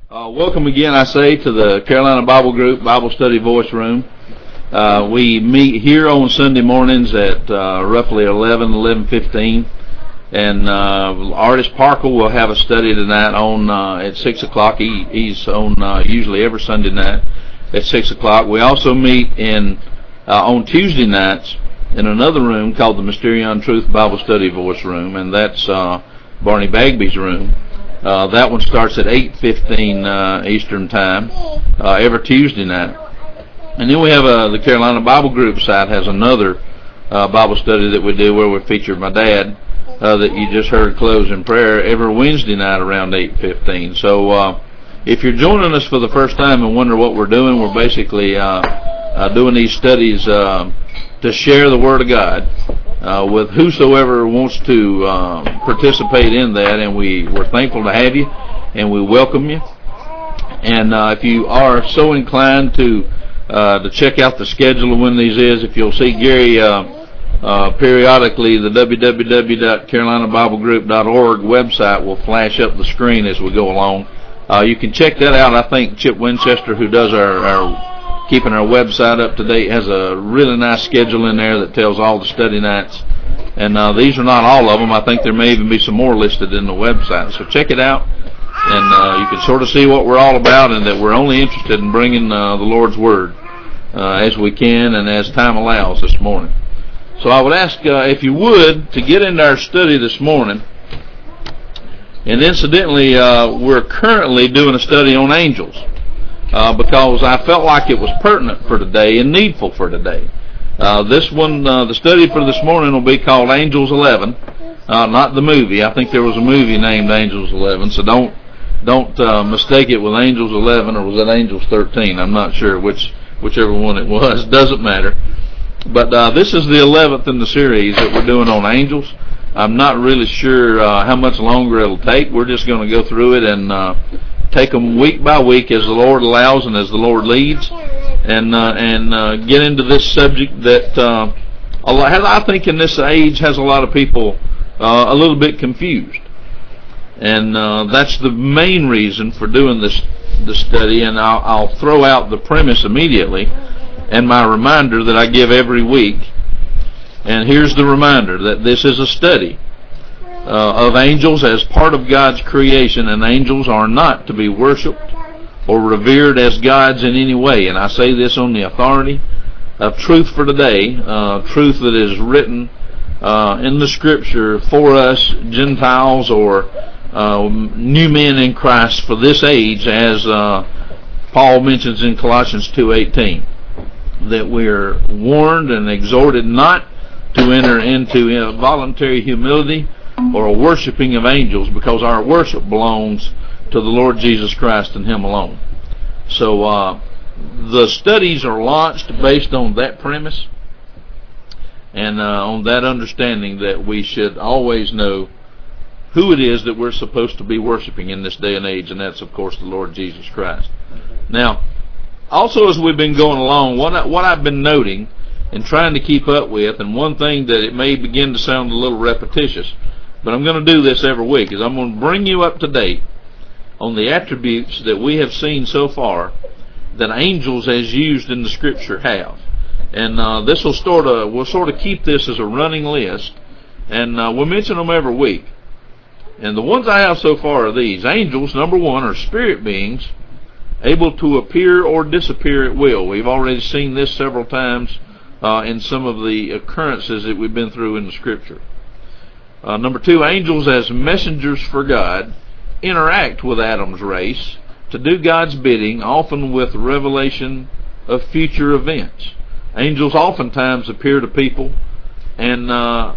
Welcome again, I say, to the Carolina Bible Group Bible Study Voice Room. We meet here on Sunday mornings at roughly 11:15, and Artist Parker will have a study tonight on at 6 o'clock. He's on usually every Sunday night at 6 o'clock. We also meet on Tuesday nights in another room called the Mysterion Truth Bible Study Voice Room, and that's Barney Bagby's room. That one starts at 8:15 Eastern Time every Tuesday night. And then we have the Carolina Bible Group site has another Bible study that we do where we feature my dad that you just heard close in prayer every Wednesday night around 8:15. So if you're joining us for the first time and wonder what we're doing, we're basically doing these studies to share the Word of God with whosoever wants to participate in that, and we're thankful to have you, and we welcome you. And if you are so inclined to check out the schedule of when these is, if you'll see Gary periodically, the www.carolinabiblegroup.org website will flash up the screen as we go along. You can check that out. I think Chip Winchester, who does our keeping our website up to date, has a really nice schedule in there that tells all the study nights. And these are not all of them. I think there may even be some more listed in the website. So check it out, and you can sort of see what we're all about, and that we're only interested in bringing the Lord's Word as we can and as time allows this morning. So I would ask, if you would, to get into our study this morning. And incidentally, we're currently doing a study on angels. Because I felt like it was pertinent for today and needful for today. This one, the study for this morning will be called Angels 11, not the movie. I think there was a movie named Angels 11, so don't mistake it with Angels 11, or was it Angels 13? I'm not sure whichever one it was. Doesn't matter. But this is the 11th in the series that we're doing on angels. I'm not really sure how much longer it'll take. We're just going to go through it and take them week by week as the Lord allows and as the Lord leads, and get into this subject that I think in this age has a lot of people a little bit confused. And that's the main reason for doing this study, and I'll throw out the premise immediately and my reminder that I give every week. And here's the reminder that this is a study of angels as part of God's creation, and angels are not to be worshipped or revered as gods in any way. And I say this on the authority of truth for today, truth that is written in the Scripture for us Gentiles or new men in Christ for this age, as Paul mentions in Colossians 2:18, that we're warned and exhorted not to enter into voluntary humility or a worshiping of angels, because our worship belongs to the Lord Jesus Christ and Him alone. So the studies are launched based on that premise and on that understanding that we should always know who it is that we're supposed to be worshiping in this day and age, and that's, of course, the Lord Jesus Christ. Now, also as we've been going along, what I've been noting and trying to keep up with, and one thing that it may begin to sound a little repetitious, but I'm going to do this every week, is I'm going to bring you up to date on the attributes that we have seen so far that angels as used in the Scripture have. And we'll sort of keep this as a running list, and we'll mention them every week. And the ones I have so far are these. Angels, number one, are spirit beings able to appear or disappear at will. We've already seen this several times in some of the occurrences that we've been through in the Scripture. Number two, angels as messengers for God interact with Adam's race to do God's bidding, often with revelation of future events. Angels oftentimes appear to people and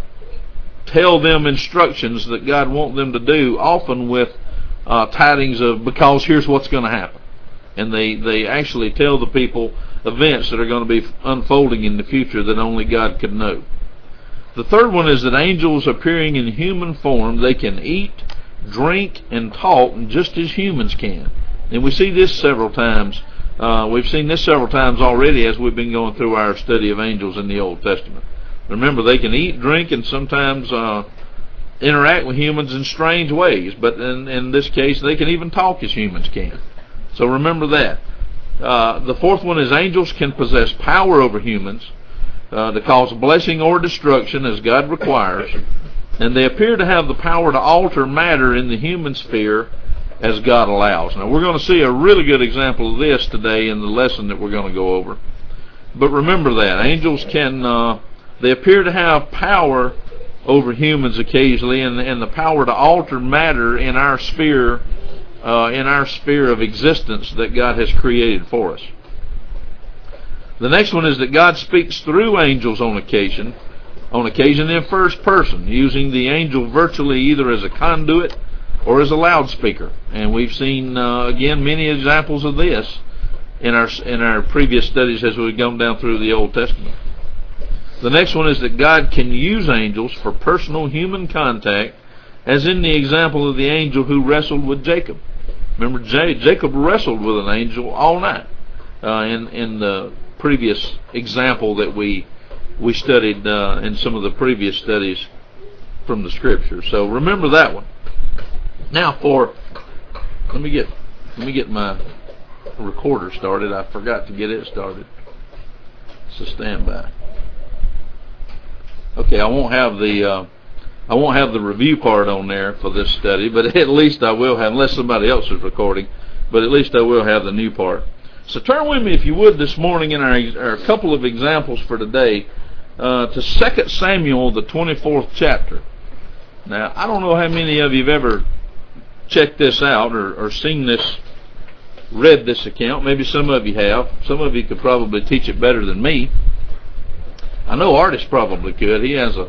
tell them instructions that God wants them to do, often with tidings of, because here's what's going to happen. And they actually tell the people events that are going to be unfolding in the future that only God could know. The third one is that angels appearing in human form, they can eat, drink, and talk just as humans can. And we see this several times. We've seen this several times already as we've been going through our study of angels in the Old Testament. Remember, they can eat, drink, and sometimes interact with humans in strange ways. But in this case, they can even talk as humans can. So remember that. The fourth one is angels can possess power over humans to cause blessing or destruction as God requires, and they appear to have the power to alter matter in the human sphere as God allows. Now we're going to see a really good example of this today in the lesson that we're going to go over. But remember that angels they appear to have power over humans occasionally, and the power to alter matter in our sphere of existence that God has created for us. The next one is that God speaks through angels on occasion in first person, using the angel virtually either as a conduit or as a loudspeaker. And we've seen again many examples of this in our previous studies as we've gone down through the Old Testament. The next one is that God can use angels for personal human contact, as in the example of the angel who wrestled with Jacob. Remember, Jacob wrestled with an angel all night in the previous example that we studied in some of the previous studies from the Scripture. So remember that one. Now let me get my recorder started. I forgot to get it started. So stand by. Okay, I won't have the review part on there for this study, but at least I will have, unless somebody else is recording, but at least I will have the new part. So turn with me, if you would, this morning in our couple of examples for today to 2 Samuel, the 24th chapter. Now, I don't know how many of you have ever checked this out or seen this, read this account. Maybe some of you have. Some of you could probably teach it better than me. I know Artis probably could. He has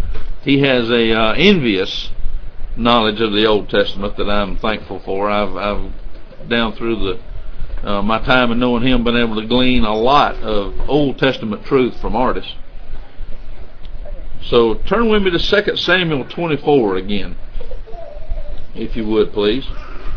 a envious knowledge of the Old Testament that I'm thankful for. I've down through my time of knowing him, been able to glean a lot of Old Testament truth from Artis. So turn with me to 2 Samuel 24 again, if you would, please.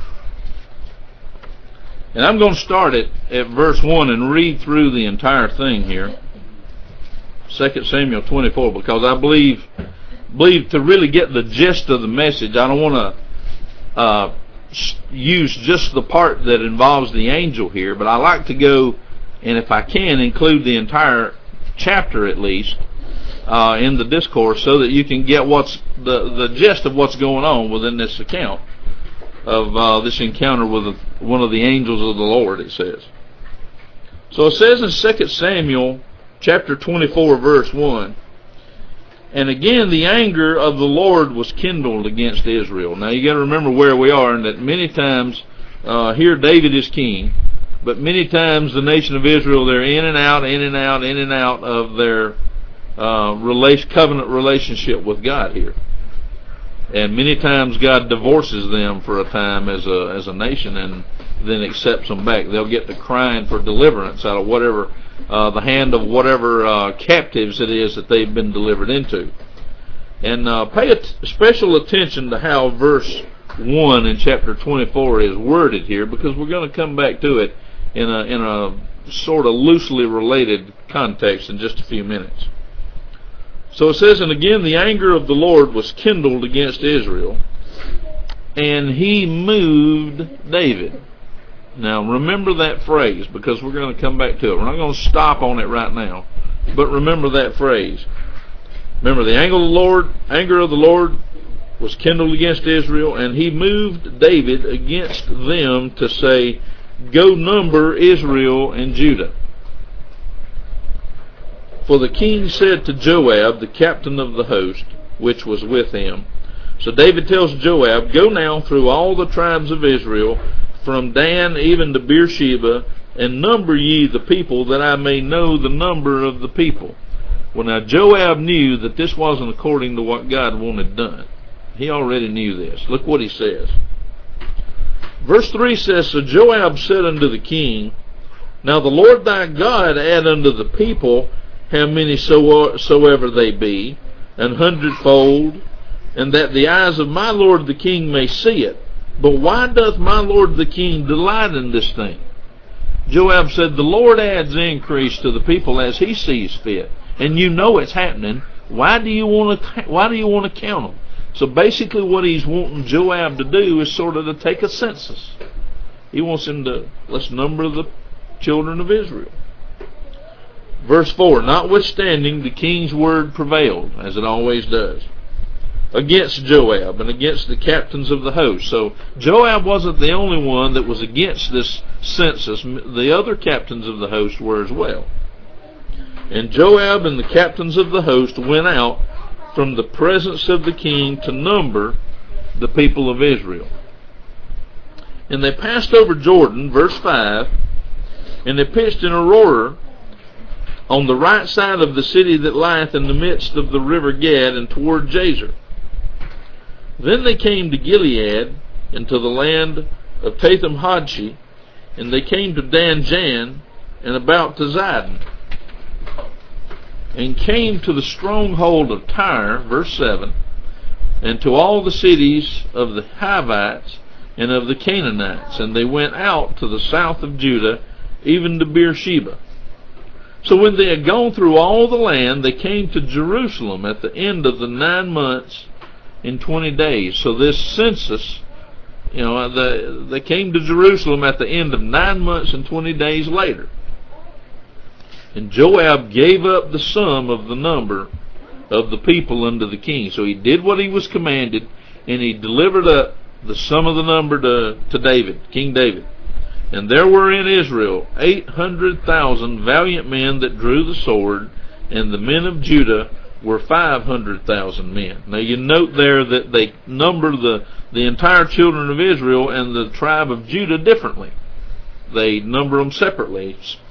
And I'm going to start at verse 1 and read through the entire thing here. 2 Samuel 24, because I believe to really get the gist of the message, I don't want to use just the part that involves the angel here, but I like to go, and if I can, include the entire chapter at least in the discourse, so that you can get what's the gist of what's going on within this account of this encounter with one of the angels of the Lord, it says. So it says in 2 Samuel chapter 24, verse 1, and again the anger of the Lord was kindled against Israel. Now you got to remember where we are, and that many times here David is king, but many times the nation of Israel, they're in and out of their covenant relationship with God here. And many times God divorces them for a time as a nation, and then accepts them back. They'll get to crying for deliverance out of whatever the hand of whatever captives it is that they've been delivered into. And pay special attention to how verse 1 in chapter 24 is worded here, because we're going to come back to it in a sort of loosely related context in just a few minutes. So it says, and again the anger of the Lord was kindled against Israel, and he moved David. Now remember that phrase, because we're going to come back to it. We're not going to stop on it right now, but remember that phrase. Remember, the anger of the Lord was kindled against Israel, and he moved David against them to say, go number Israel and Judah. For the king said to Joab, the captain of the host, which was with him. So David tells Joab, go now through all the tribes of Israel, from Dan even to Beersheba, and number ye the people, that I may know the number of the people. Well, now Joab knew that this wasn't according to what God wanted done. He already knew this. Look what he says. Verse 3 says, so Joab said unto the king, now the Lord thy God add unto the people how many soever they be, an hundredfold, and that the eyes of my lord the king may see it. But why doth my lord the king delight in this thing? Joab said, the Lord adds increase to the people as he sees fit, and you know it's happening. Why do you want to count them? So basically what he's wanting Joab to do is sort of to take a census. He wants him to, let's number the children of Israel. Verse 4, notwithstanding, the king's word prevailed, as it always does, against Joab and against the captains of the host. So Joab wasn't the only one that was against this census. The other captains of the host were as well. And Joab and the captains of the host went out from the presence of the king to number the people of Israel. And they passed over Jordan, verse 5, and they pitched in Aurora on the right side of the city that lieth in the midst of the river Gad, and toward Jazer. Then they came to Gilead, and to the land of Tatham-Hodshi, and they came to Dan-Jan, and about to Zidon, and came to the stronghold of Tyre, verse 7, and to all the cities of the Hivites and of the Canaanites, and they went out to the south of Judah, even to Beersheba. So when they had gone through all the land, they came to Jerusalem at the end of the 9 months and 20 days. So this census, they came to Jerusalem at the end of 9 months and 20 days later. And Joab gave up the sum of the number of the people unto the king. So he did what he was commanded, and he delivered up the sum of the number to David, King David. And there were in Israel 800,000 valiant men that drew the sword, and the men of Judah were 500,000 men. Now you note there that they number the entire children of Israel and the tribe of Judah differently. They number them separately.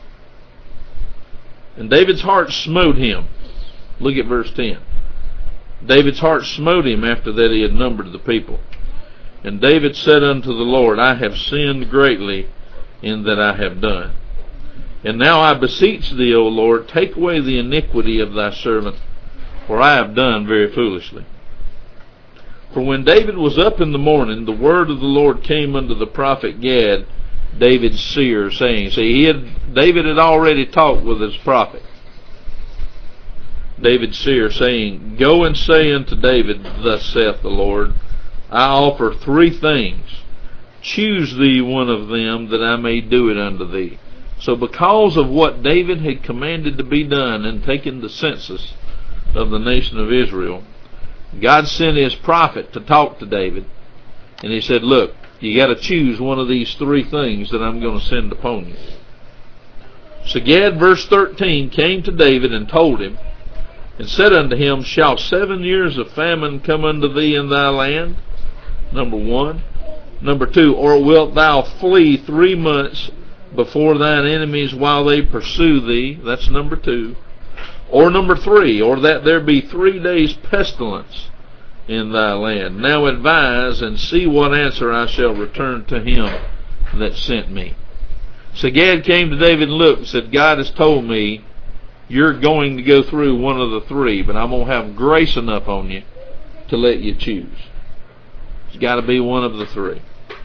And David's heart smote him. Look at verse 10. David's heart smote him after that he had numbered the people. And David said unto the Lord, I have sinned greatly in that I have done. And now I beseech thee, O Lord, take away the iniquity of thy servant, for I have done very foolishly. For when David was up in the morning, the word of the Lord came unto the prophet Gad, David's seer, saying, David had already talked with his prophet, David's seer, saying, Go and say unto David, Thus saith the Lord, I offer 3 things. Choose thee one of them, that I may do it unto thee. So because of what David had commanded to be done in taking the census of the nation of Israel, God sent his prophet to talk to David. And he said, look, you got to choose one of these 3 things that I'm going to send upon you. So Gad, verse 13, came to David and told him, and said unto him, Shall 7 years of famine come unto thee in thy land? Number 1. Number 2, or wilt thou flee 3 months before thine enemies while they pursue thee? That's number 2. Or number 3, or that there be 3 days pestilence in thy land. Now advise, and see what answer I shall return to him that sent me. So Gad came to David and looked and said, God has told me you're going to go through one of the 3, but I'm going to have grace enough on you to let you choose. It's got to be one of the 3.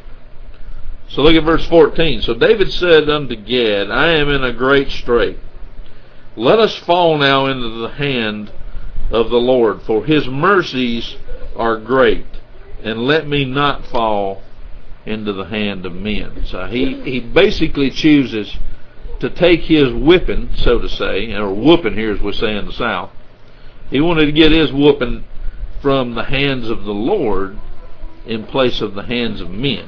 So look at verse 14. So David said unto Gad, I am in a great strait. Let us fall now into the hand of the Lord, for his mercies are great, and let me not fall into the hand of men. So he basically chooses to take his whipping, so to say, or whooping here as we say in the South. He wanted to get his whooping from the hands of the Lord in place of the hands of men.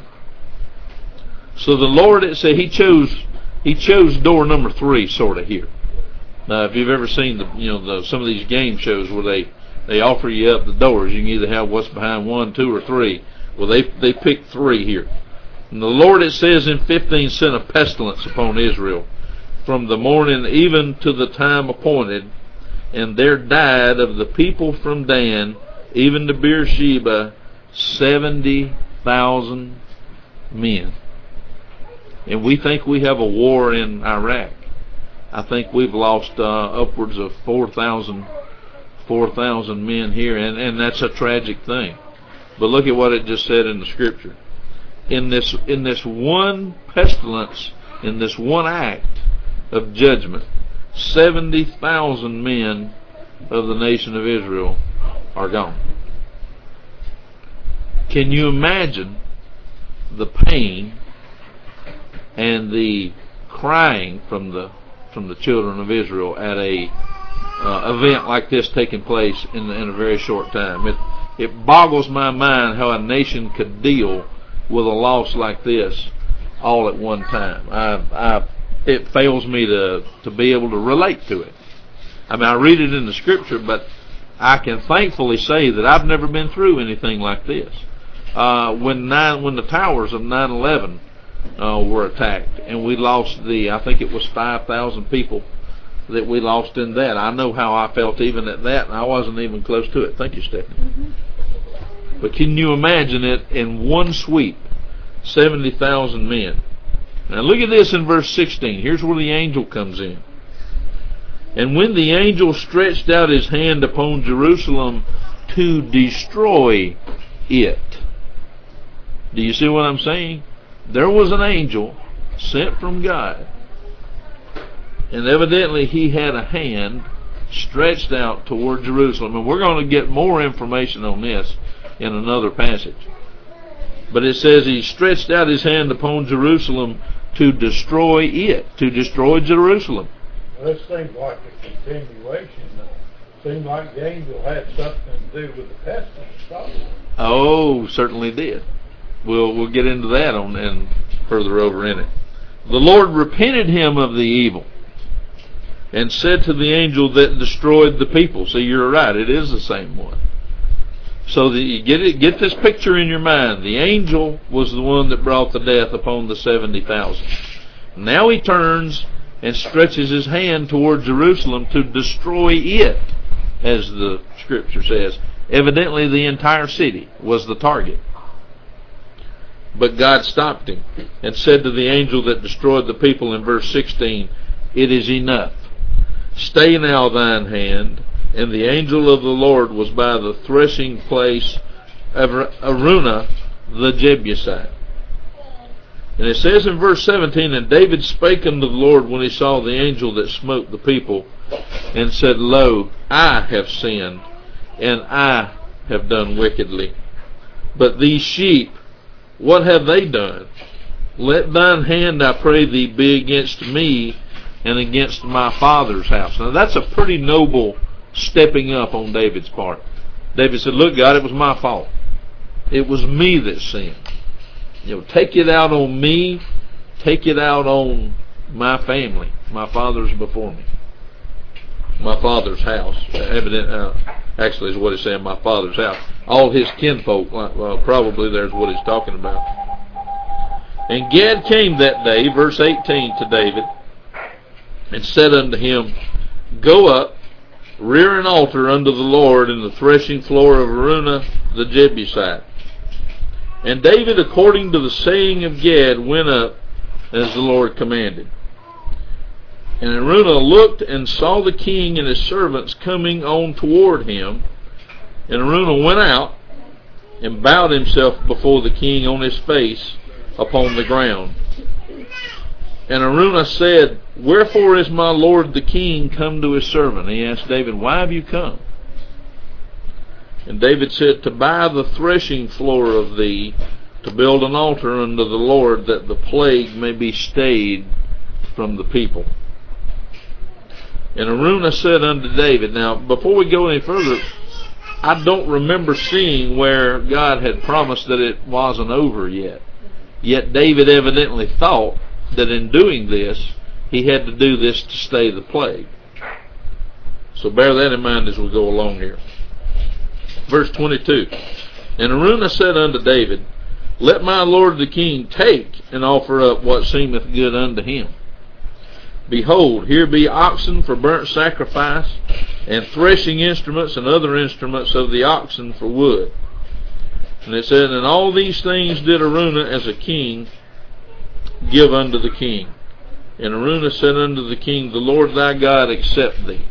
So the Lord, it said, he chose door number 3 sort of here. Now, if you've ever seen some of these game shows where they offer you up the doors, you can either have what's behind 1, 2, or 3. Well, they picked 3 here. And the Lord, it says in 15, sent a pestilence upon Israel from the morning even to the time appointed, and there died of the people from Dan even to Beersheba 70,000 men. And we think we have a war in Iraq. I think we've lost upwards of 4,000 men here, and that's a tragic thing. But look at what it just said in the scripture. In this one pestilence, in this one act of judgment, 70,000 men of the nation of Israel are gone. Can you imagine the pain and the crying from the children of Israel at a event like this taking place in a very short time. It boggles my mind how a nation could deal with a loss like this all at one time. It fails me to be able to relate to it. I mean, I read it in the Scripture, but I can thankfully say that I've never been through anything like this. When the towers of 9/11 were attacked, and we lost I think it was 5,000 people that we lost in that. I know how I felt even at that, and I wasn't even close to it. Thank you, Stephanie. Mm-hmm. But can you imagine it in one sweep, 70,000 men? Now look at this in verse 16. Here's where the angel comes in. And when the angel stretched out his hand upon Jerusalem to destroy it. Do you see what I'm saying? There was an angel sent from God, and evidently he had a hand stretched out toward Jerusalem. And we're going to get more information on this in another passage. But it says he stretched out his hand upon Jerusalem to destroy it, to destroy Jerusalem. Well, this seems like a continuation. It seemed like the angel had something to do with the pestilence. Oh, certainly did. We'll get into that and further over in it. The Lord repented him of the evil and said to the angel that destroyed the people. See, you're right, it is the same one. So that you get this picture in your mind. The angel was the one that brought the death upon the 70,000. Now he turns and stretches his hand toward Jerusalem to destroy it, as the Scripture says. Evidently the entire city was the target. But God stopped him and said to the angel that destroyed the people in verse 16, "It is enough. Stay now thine hand." And the angel of the Lord was by the threshing place of Araunah the Jebusite. And it says in verse 17, "And David spake unto the Lord when he saw the angel that smote the people, and said, Lo, I have sinned, and I have done wickedly. But these sheep, what have they done? Let thine hand, I pray thee, be against me and against my father's house." Now that's a pretty noble stepping up on David's part. David said, "Look, God, it was my fault. It was me that sinned. Take it out on me. Take it out on my family. My father's before me. My father's house." Actually is what he's saying, my father's house. All his kinfolk, probably there's what he's talking about. "And Gad came that day," verse 18, "to David, and said unto him, Go up, rear an altar unto the Lord in the threshing floor of Araunah the Jebusite. And David, according to the saying of Gad, went up as the Lord commanded. And Araunah looked and saw the king and his servants coming on toward him. And Araunah went out and bowed himself before the king on his face upon the ground. And Araunah said, Wherefore is my lord the king come to his servant? And he asked David, Why have you come? And David said, To buy the threshing floor of thee, to build an altar unto the Lord, that the plague may be stayed from the people. And Araunah said unto David, now before we go any further, I don't remember seeing where God had promised that it wasn't over yet. Yet David evidently thought that in doing this, he had to do this to stay the plague. So bear that in mind as we go along here. Verse 22. And Araunah said unto David, Let my lord the king take and offer up what seemeth good unto him. Behold, here be oxen for burnt sacrifice, and threshing instruments and other instruments of the oxen for wood. And it said, And all these things did Araunah as a king give unto the king. And Araunah said unto the king, The Lord thy God accept thee.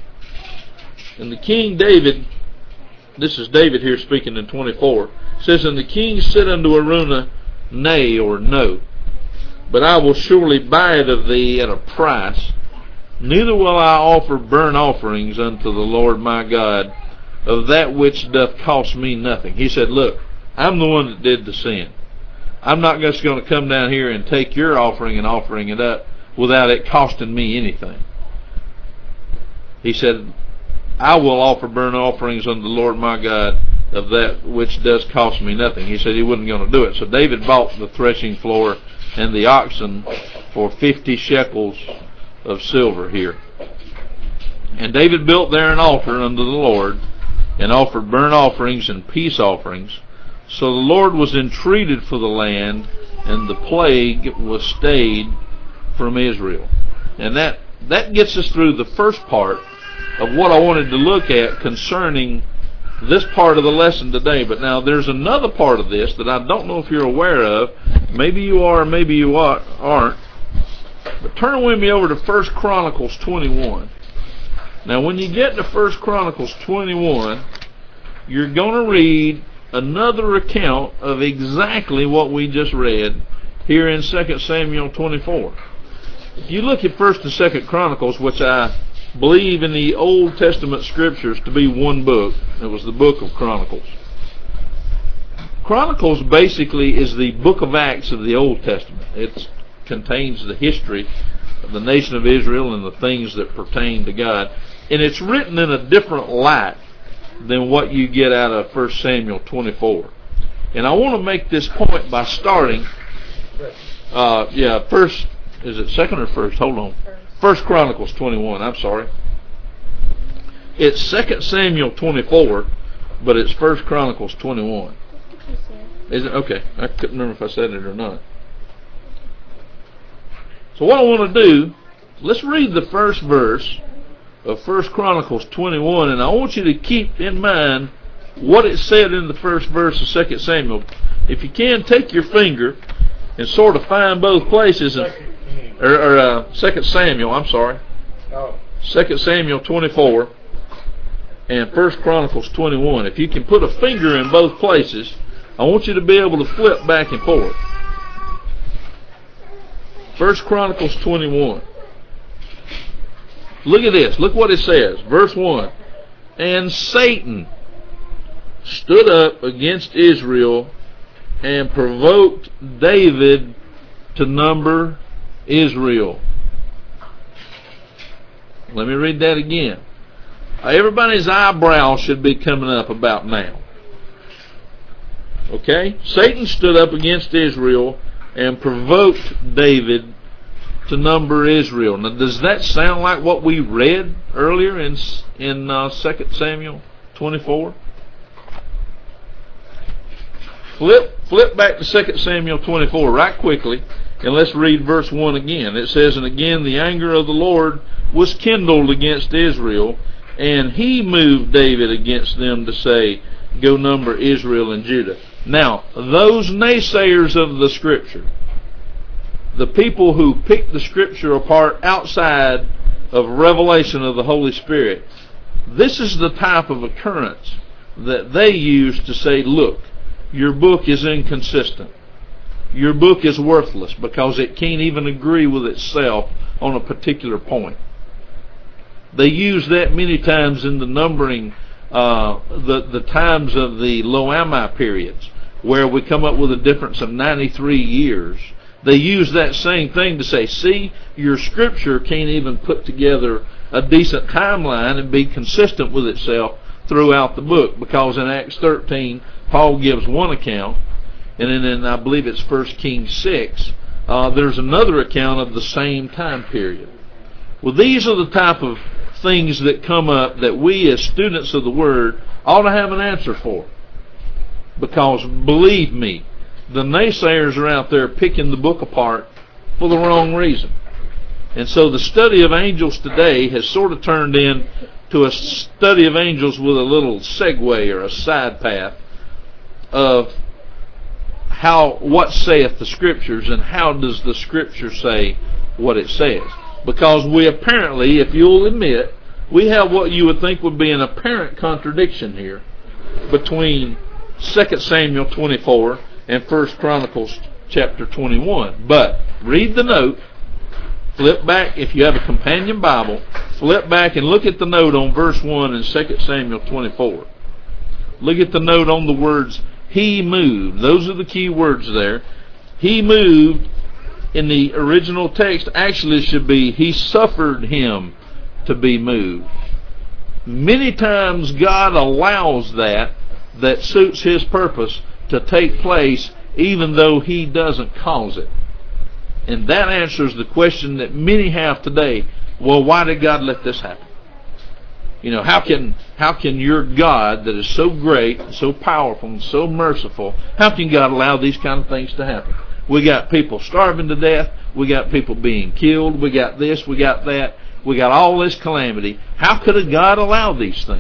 And the king David, this is David here speaking in 24, says, And the king said unto Araunah, Nay, or no, but I will surely buy it of thee at a price. Neither will I offer burnt offerings unto the Lord my God of that which doth cost me nothing. He said, Look, I'm the one that did the sin. I'm not just going to come down here and take your offering and offering it up without it costing me anything. He said, I will offer burnt offerings unto the Lord my God of that which does cost me nothing. He said he wasn't going to do it. So David bought the threshing floor and the oxen for 50 shekels of silver here. And David built there an altar unto the Lord, and offered burnt offerings and peace offerings. So the Lord was entreated for the land, and the plague was stayed from Israel. And that gets us through the first part of what I wanted to look at concerning this part of the lesson today. But now there's another part of this that I don't know if you're aware of. Maybe you are, maybe you aren't. But turn with me over to 1 Chronicles 21. Now when you get to 1 Chronicles 21, you're going to read another account of exactly what we just read here in 2 Samuel 24. If you look at 1 and 2 Chronicles, which I believe in the Old Testament scriptures to be one book, it was the book of Chronicles. Chronicles basically is the book of Acts of the Old Testament. It contains the history of the nation of Israel and the things that pertain to God. And it's written in a different light than what you get out of 1 Samuel 24. And I want to make this point by starting, first, is it second or first? Hold on. 1 Chronicles 21, I'm sorry. It's 2 Samuel 24, but it's 1 Chronicles 21. Is it? Okay. I couldn't remember if I said it or not. So what I want to do, let's read the first verse of 1 Chronicles 21, and I want you to keep in mind what it said in the first verse of 2 Samuel. If you can, take your finger and sort of find both places, or 2 Samuel, I'm sorry. 2 Samuel 24 and 1 Chronicles 21. If you can put a finger in both places, I want you to be able to flip back and forth. 1 Chronicles 21. Look at this. Look what it says. Verse 1. And Satan stood up against Israel and provoked David to number Israel. Let me read that again. Everybody's eyebrow should be coming up about now. Okay? Satan stood up against Israel and provoked David to number Israel. Now, does that sound like what we read earlier in 2 Samuel 24? Flip back to 2 Samuel 24 right quickly, and let's read verse 1 again. It says, And again the anger of the Lord was kindled against Israel, and he moved David against them to say, Go number Israel and Judah. Now, those naysayers of the Scripture, the people who pick the Scripture apart outside of revelation of the Holy Spirit, this is the type of occurrence that they use to say, look, your book is inconsistent. Your book is worthless because it can't even agree with itself on a particular point. They use that many times in the numbering the times of the Lo-Ammi periods, where we come up with a difference of 93 years. They use that same thing to say, see, your Scripture can't even put together a decent timeline and be consistent with itself throughout the book, because in Acts 13, Paul gives one account, and then in, I believe it's 1 Kings 6, there's another account of the same time period. Well, these are the type of things that come up that we as students of the Word ought to have an answer for. Because, believe me, the naysayers are out there picking the book apart for the wrong reason. And so the study of angels today has sort of turned into a study of angels with a little segue or a side path of what saith the Scriptures, and how does the Scripture say what it says. Because we apparently, if you'll admit, we have what you would think would be an apparent contradiction here between 2 Samuel 24 and 1 Chronicles chapter 21. But read the note, flip back, if you have a companion Bible, flip back and look at the note on verse 1 in 2 Samuel 24. Look at the note on the words, he moved. Those are the key words there. He moved, in the original text, actually should be, he suffered him to be moved. Many times God allows that suits His purpose to take place, even though He doesn't cause it. And that answers the question that many have today. Well, why did God let this happen? You know, how can your God that is so great, so powerful, and so merciful, how can God allow these kind of things to happen? We got people starving to death. We got people being killed. We got this. We got that. We got all this calamity. How could a God allow these things?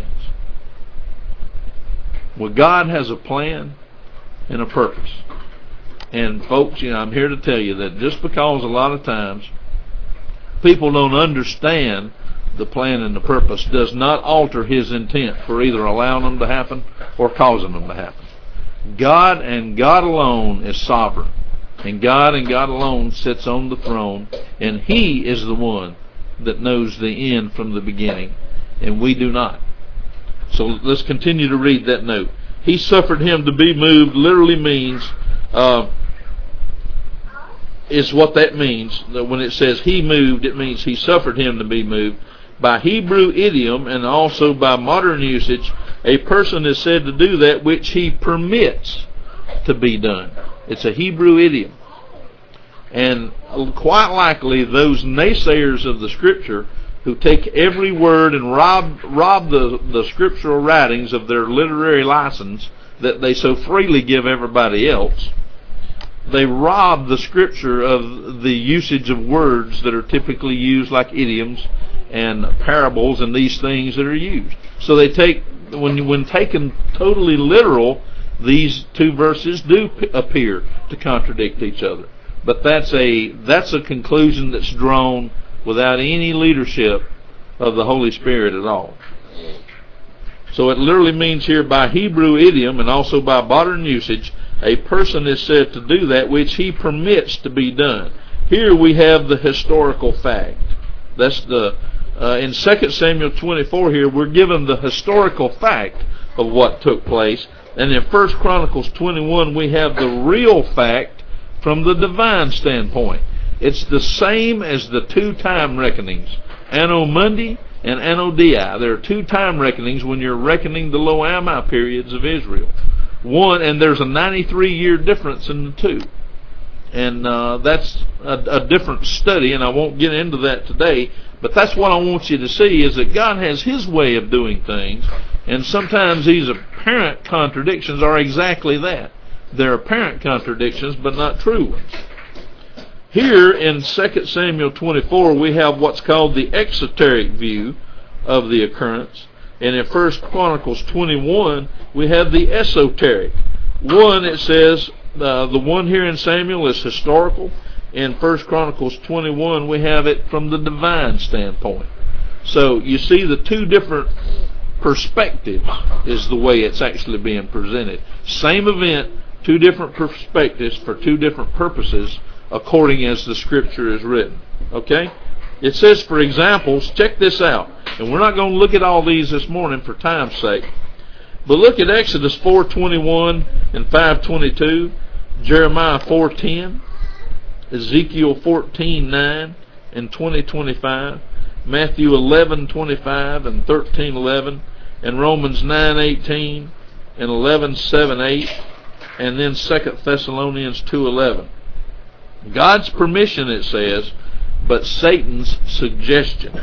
Well, God has a plan and a purpose. And folks, you know, I'm here to tell you that just because a lot of times people don't understand the plan and the purpose does not alter His intent for either allowing them to happen or causing them to happen. God and God alone is sovereign. And God alone sits on the throne. And He is the one that knows the end from the beginning. And we do not. So let's continue to read that note. He suffered him to be moved literally means, is what that means. When it says He moved, it means He suffered him to be moved. By Hebrew idiom and also by modern usage, a person is said to do that which he permits to be done. It's a Hebrew idiom. And quite likely those naysayers of the Scripture who take every word and rob the scriptural writings of their literary license that they so freely give everybody else, they rob the Scripture of the usage of words that are typically used like idioms and parables and these things that are used. So they take, when taken totally literal, these two verses do appear to contradict each other. But that's a conclusion that's drawn without any leadership of the Holy Spirit at all. So it literally means here, by Hebrew idiom and also by modern usage, a person is said to do that which he permits to be done. Here we have the historical fact. That's in 2 Samuel 24 here, we're given the historical fact of what took place. And in 1 Chronicles 21, we have the real fact from the divine standpoint. It's the same as the two time reckonings, Anno Mundi and Anno Dei. There are two time reckonings when you're reckoning the Lo Ami periods of Israel. And there's a 93-year difference in the two. And that's a different study, and I won't get into that today. But that's what I want you to see, is that God has His way of doing things. And sometimes these apparent contradictions are exactly that. They're apparent contradictions, but not true ones. Here in 2 Samuel 24, we have what's called the exoteric view of the occurrence. And in 1 Chronicles 21, we have the esoteric. One, it says, the one here in Samuel is historical. In 1 Chronicles 21, we have it from the divine standpoint. So you see the two different perspectives is the way it's actually being presented. Same event, two different perspectives for two different purposes, according as the Scripture is written. Okay? It says, for examples, check this out. And we're not going to look at all these this morning for time's sake. But look at Exodus 4:21 and 5:22, Jeremiah 4:10, Ezekiel 14:9 and 20:25, Matthew 11:25 and 13:11, and Romans 9:18 and 11:7-8, and then 2 Thessalonians 2:11. God's permission, it says, but Satan's suggestion.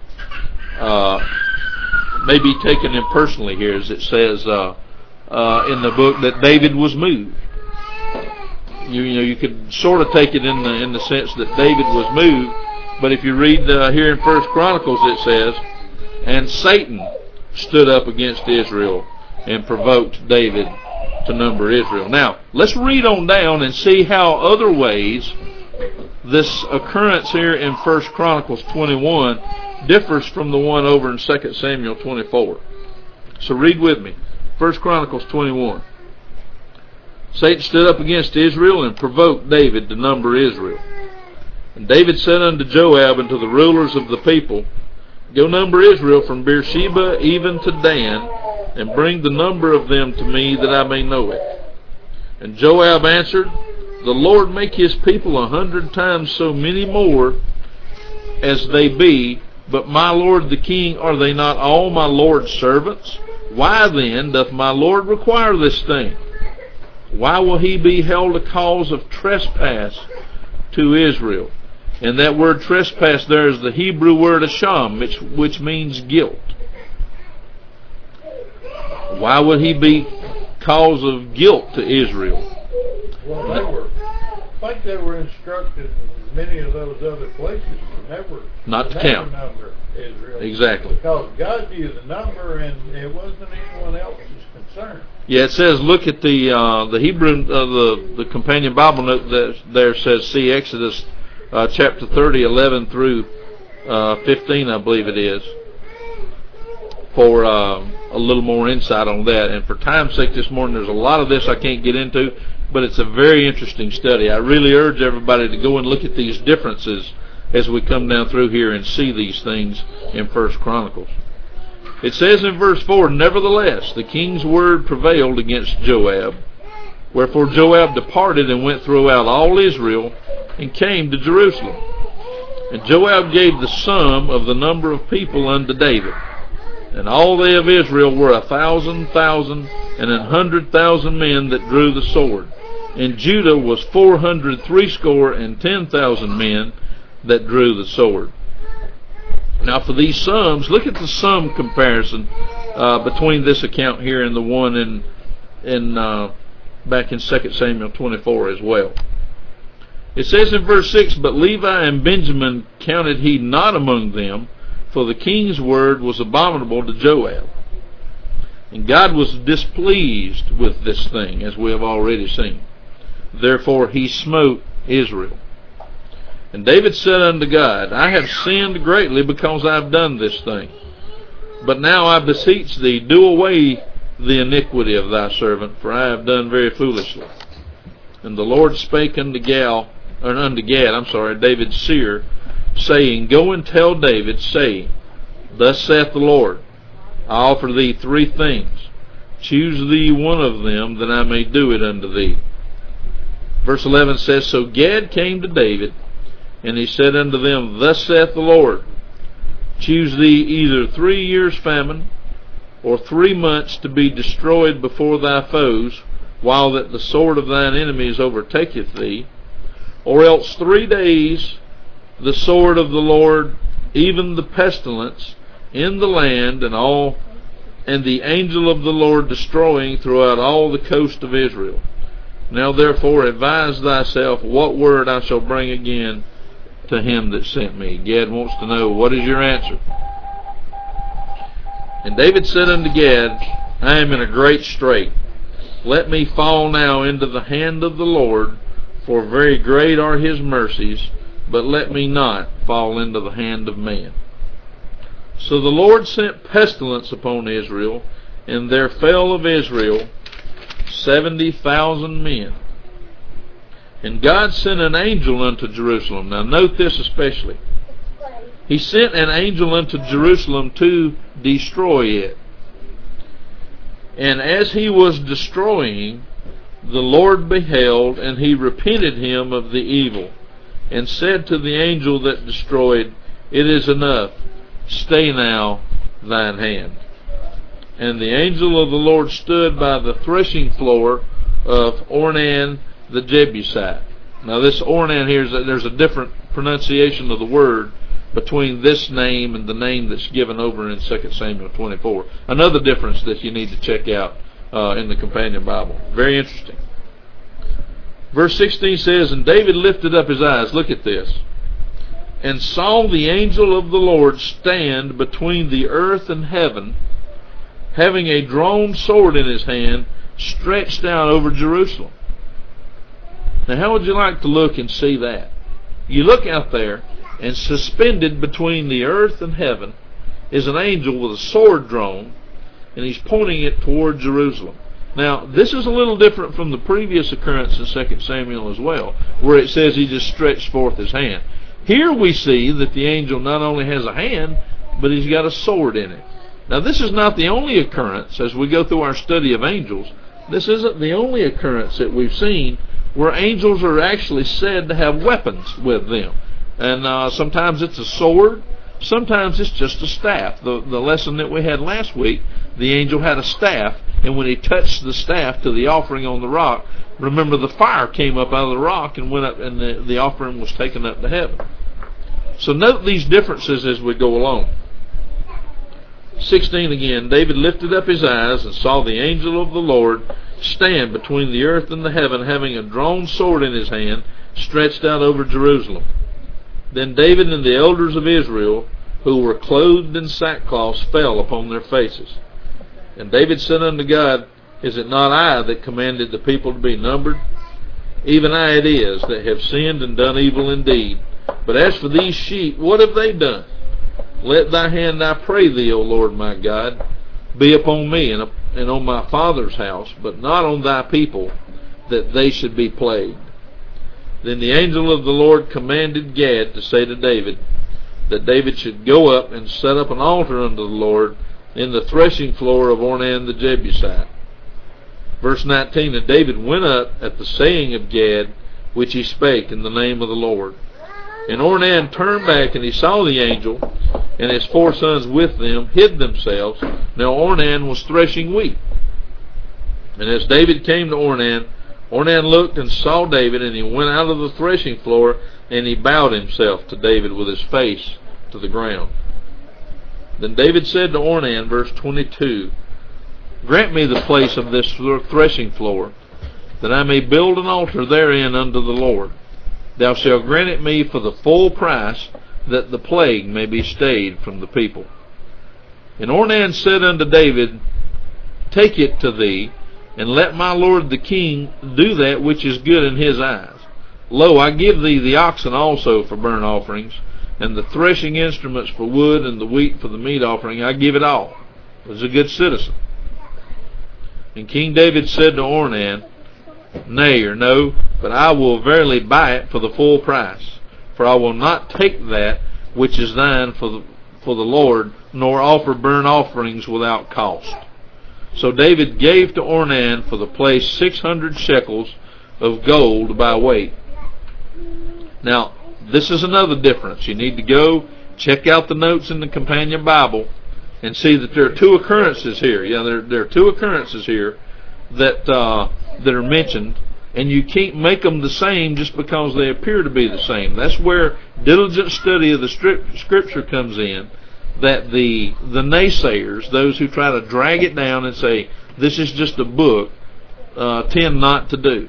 Maybe taken impersonally here, as it says in the book that David was moved. You could sort of take it in the sense that David was moved, but if you read here in 1 Chronicles, it says, and Satan stood up against Israel and provoked David to number Israel. Now, let's read on down and see how other ways this occurrence here in 1 Chronicles 21 differs from the one over in 2 Samuel 24. So read with me. 1 Chronicles 21. Satan stood up against Israel and provoked David to number Israel. And David said unto Joab and to the rulers of the people, go number Israel from Beersheba even to Dan, and bring the number of them to me that I may know it. And Joab answered, The Lord make his people 100 times so many more as they be, but my Lord the King, are they not all my Lord's servants? Why then doth my Lord require this thing? Why will he be held a cause of trespass to Israel? And that word trespass there is the Hebrew word asham, which means guilt. Why would he be cause of guilt to Israel? Well, I think they were instructed in many of those other places to never count. Number Israel. Exactly. Because God knew the number, and it wasn't anyone else's concern. Yeah, it says, look at the Hebrew, the companion Bible note that there says, see Exodus chapter 30, 11 through 15, I believe it is, for a little more insight on that. And for time's sake this morning, there's a lot of this I can't get into, but it's a very interesting study. I really urge everybody to go and look at these differences as we come down through here and see these things in 1 Chronicles. It says in verse 4, nevertheless, the king's word prevailed against Joab. Wherefore Joab departed and went throughout all Israel and came to Jerusalem. And Joab gave the sum of the number of people unto David. And all they of Israel were 1,000,000 and 100,000 men that drew the sword. And Judah was 480,010 men that drew the sword. Now for these sums, look at the sum comparison between this account here and the one in back in 2 Samuel 24 as well. It says in verse 6, but Levi and Benjamin counted he not among them, for the king's word was abominable to Joab. And God was displeased with this thing, as we have already seen. Therefore he smote Israel. And David said unto God, I have sinned greatly because I have done this thing. But now I beseech thee, do away the iniquity of thy servant, for I have done very foolishly. And the Lord spake unto Gad, David's seer, saying, go and tell David, saying, thus saith the Lord, I offer thee 3 things. Choose thee one of them, that I may do it unto thee. Verse 11 says, so Gad came to David, and he said unto them, thus saith the Lord, choose thee either 3 years' famine, or 3 months to be destroyed before thy foes, while that the sword of thine enemies overtaketh thee, or else 3 days the sword of the Lord, even the pestilence, in the land, and the angel of the Lord destroying throughout all the coast of Israel. Now therefore advise thyself what word I shall bring again to him that sent me. Gad wants to know, what is your answer? And David said unto Gad, I am in a great strait. Let me fall now into the hand of the Lord, for very great are his mercies, but let me not fall into the hand of man. So the Lord sent pestilence upon Israel, and there fell of Israel 70,000 men. And God sent an angel unto Jerusalem. Now note this especially. He sent an angel unto Jerusalem to destroy it. And as he was destroying, the Lord beheld, and he repented him of the evil, and said to the angel that destroyed, it is enough, stay now thine hand. And the angel of the Lord stood by the threshing floor of Ornan the Jebusite. Now this Ornan here, there's a different pronunciation of the word between this name and the name that's given over in 2 Samuel 24. Another difference that you need to check out in the companion Bible. Very interesting. Verse 16 says, and David lifted up his eyes, look at this, and saw the angel of the Lord stand between the earth and heaven, having a drawn sword in his hand, stretched out over Jerusalem. Now how would you like to look and see that? You look out there, and suspended between the earth and heaven is an angel with a sword drawn, and he's pointing it toward Jerusalem. Now, this is a little different from the previous occurrence in 2 Samuel as well, where it says he just stretched forth his hand. Here we see that the angel not only has a hand, but he's got a sword in it. Now, this is not the only occurrence, as we go through our study of angels, this isn't the only occurrence that we've seen where angels are actually said to have weapons with them. And sometimes it's a sword, sometimes it's just a staff. The lesson that we had last week, the angel had a staff, and when he touched the staff to the offering on the rock, remember the fire came up out of the rock and went up, and the offering was taken up to heaven. So note these differences as we go along. 16 again, David lifted up his eyes and saw the angel of the Lord stand between the earth and the heaven, having a drawn sword in his hand, stretched out over Jerusalem. Then David and the elders of Israel, who were clothed in sackcloth, fell upon their faces. And David said unto God, Is it not I that commanded the people to be numbered? Even I it is that have sinned and done evil indeed. But as for these sheep, what have they done? Let thy hand, I pray thee, O Lord my God, be upon me and on my father's house, but not on thy people, that they should be plagued. Then the angel of the Lord commanded Gad to say to David, that David should go up and set up an altar unto the Lord in the threshing floor of Ornan the Jebusite. Verse 19, And David went up at the saying of Gad, which he spake in the name of the Lord. And Ornan turned back, and he saw the angel, and his 4 sons with them hid themselves. Now Ornan was threshing wheat. And as David came to Ornan, Ornan looked and saw David, and he went out of the threshing floor, and he bowed himself to David with his face to the ground. Then David said to Ornan, verse 22, Grant me the place of this threshing floor, that I may build an altar therein unto the Lord. Thou shalt grant it me for the full price, that the plague may be stayed from the people. And Ornan said unto David, Take it to thee, and let my lord the king do that which is good in his eyes. Lo, I give thee the oxen also for burnt offerings, and the threshing instruments for wood, and the wheat for the meat offering. I give it all. As a good citizen. And King David said to Ornan, Nay, or no, but I will verily buy it for the full price. For I will not take that which is thine for the Lord, nor offer burnt offerings without cost. So David gave to Ornan for the place 600 shekels of gold by weight. Now, this is another difference. You need to go check out the notes in the companion Bible and see that there are 2 occurrences here. Yeah, there are 2 occurrences here that are mentioned, and you can't make them the same just because they appear to be the same. That's where diligent study of the Scripture comes in, that the naysayers, those who try to drag it down and say, this is just a book, tend not to do.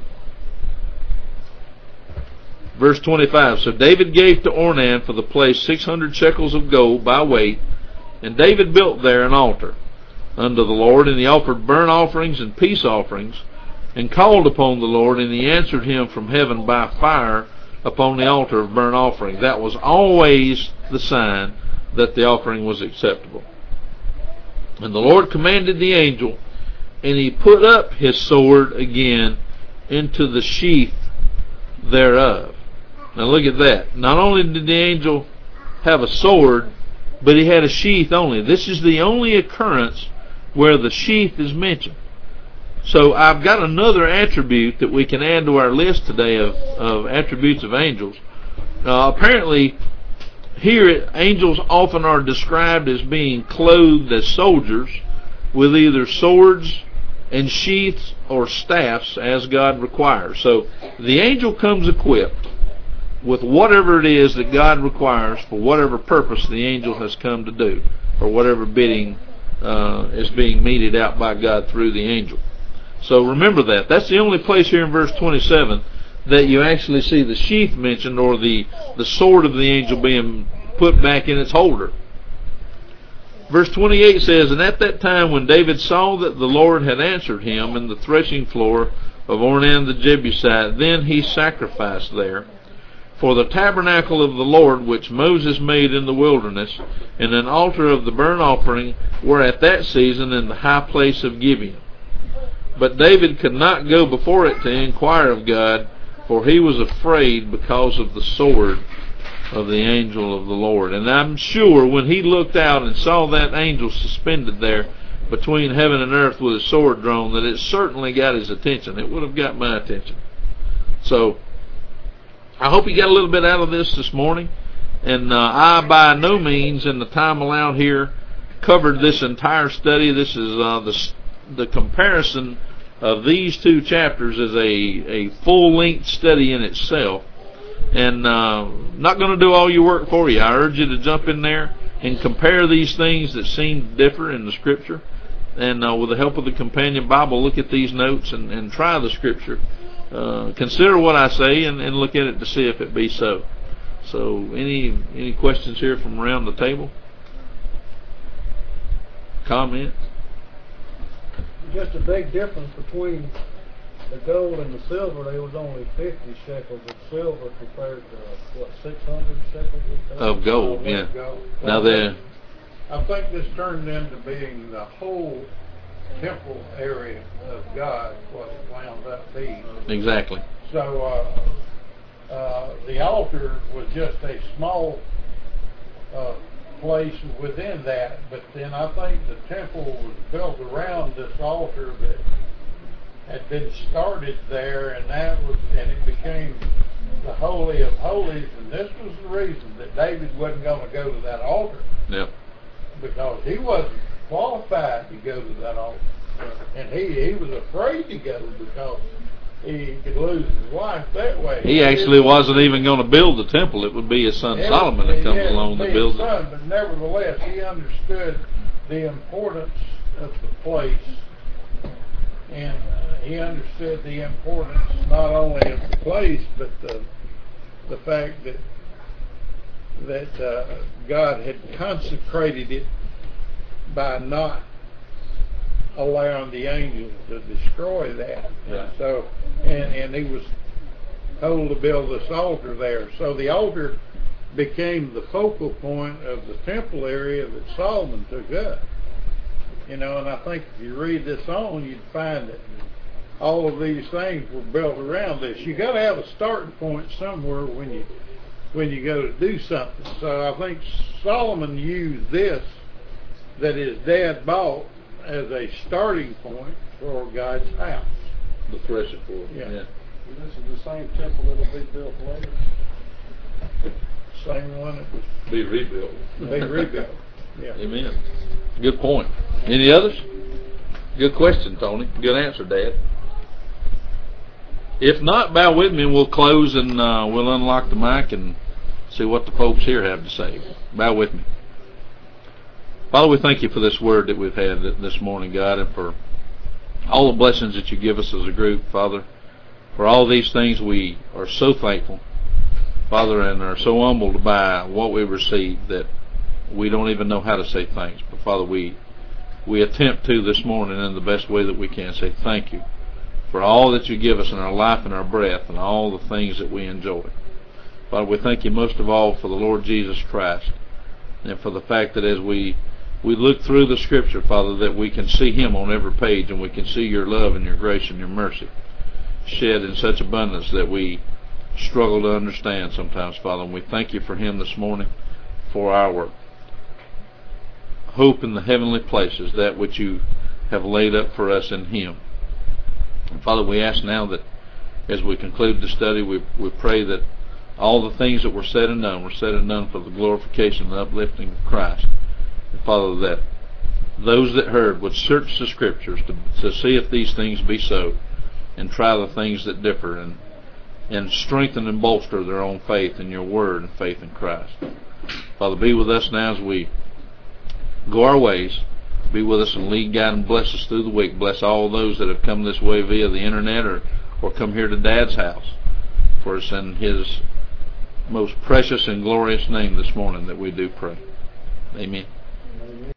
Verse 25, So David gave to Ornan for the place 600 shekels of gold by weight, and David built there an altar unto the Lord, and he offered burnt offerings and peace offerings, and called upon the Lord, and he answered him from heaven by fire upon the altar of burnt offering. That was always the sign that the offering was acceptable. And the Lord commanded the angel, and he put up his sword again into the sheath thereof. Now look at that. Not only did the angel have a sword, but he had a sheath only. This is the only occurrence where the sheath is mentioned. So I've got another attribute that we can add to our list today of attributes of angels. Apparently, here angels often are described as being clothed as soldiers with either swords and sheaths or staffs as God requires. So the angel comes equipped with whatever it is that God requires for whatever purpose the angel has come to do, or whatever bidding is being meted out by God through the angel. So remember that. That's the only place here in verse 27 that you actually see the sheath mentioned, or the sword of the angel being put back in its holder. Verse 28 says, And at that time when David saw that the Lord had answered him in the threshing floor of Ornan the Jebusite, then he sacrificed there. For the tabernacle of the Lord which Moses made in the wilderness, and an altar of the burnt offering, were at that season in the high place of Gibeon. But David could not go before it to inquire of God, for he was afraid because of the sword of the angel of the Lord. And I'm sure when he looked out and saw that angel suspended there between heaven and earth with a sword drawn, that it certainly got his attention. It would have got my attention. So I hope you got a little bit out of this morning. And I, by no means, in the time allowed here, covered this entire study. This is the comparison of these two chapters is a full-length study in itself. And not going to do all your work for you. I urge you to jump in there and compare these things that seem to differ in the Scripture. And with the help of the Companion Bible, look at these notes and try the Scripture. Consider what I say and look at it to see if it be so. So, any questions here from around the table? Comments? Just a big difference between the gold and the silver. There was only 50 shekels of silver compared to, what, 600 shekels of gold? Yeah. Now then, I think this turned into being the whole temple area of God, what it wound up being. Exactly. So the altar was just a small place within that, but then I think the temple was built around this altar that had been started there, and it became the Holy of Holies, and this was the reason that David wasn't going to go to that altar. Yep. Because he wasn't qualified to go to that altar. And he was afraid to go because he could lose his life that way. He actually wasn't even going to build the temple. It would be his son Solomon that comes along to build it. But nevertheless, he understood the importance of the place. And he understood the importance not only of the place, but the fact that God had consecrated it by not allowing the angels to destroy that. Yeah. So, and he was told to build this altar there. So the altar became the focal point of the temple area that Solomon took up. You know, and I think if you read this on, you'd find that all of these things were built around this. You got to have a starting point somewhere when you go to do something. So I think Solomon used this that his dad bought as a starting point for God's house. The threshing floor. Yeah. And this is the same temple that'll be built later. Same one that was Be rebuilt. rebuilt. Yeah. Amen. Good point. Any others? Good question, Tony. Good answer, Dad. If not, bear with me and we'll close and we'll unlock the mic and see what the folks here have to say. Bear with me. Father, we thank you for this word that we've had this morning, God, and for all the blessings that you give us as a group, Father. For all these things we are so thankful, Father, and are so humbled by what we received that we don't even know how to say thanks. But Father, we attempt to this morning in the best way that we can say thank you for all that you give us in our life and our breath and all the things that we enjoy. Father, we thank you most of all for the Lord Jesus Christ and for the fact that as we look through the Scripture, Father, that we can see Him on every page and we can see your love and your grace and your mercy shed in such abundance that we struggle to understand sometimes, Father. And we thank you for Him this morning, for our hope in the heavenly places, that which you have laid up for us in Him. And Father, we ask now that as we conclude the study, we pray that all the things that were said and done for the glorification and uplifting of Christ. And Father, that those that heard would search the Scriptures to see if these things be so, and try the things that differ, and strengthen and bolster their own faith in your Word and faith in Christ. Father, be with us now as we go our ways. Be with us and lead, guide, and bless us through the week. Bless all those that have come this way via the internet or come here to Dad's house. For us in His most precious and glorious name this morning that we do pray. Amen.